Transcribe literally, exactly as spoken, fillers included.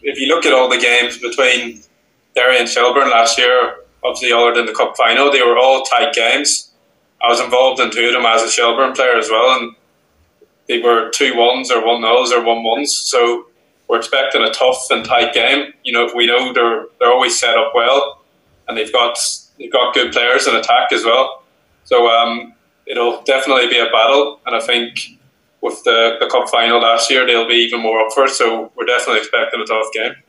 if you look at all the games between Derry and Shelburne last year, obviously other than the cup final, they were all tight games. I was involved in two of them as a Shelburne player as well, and they were two ones or one nils or one ones. So we're expecting a tough and tight game. You know, we know they're they're always set up well, and they've got they've got good players in attack as well. So um, it'll definitely be a battle, and I think with the, the cup final last year, they'll be even more up for it. So we're definitely expecting a tough game.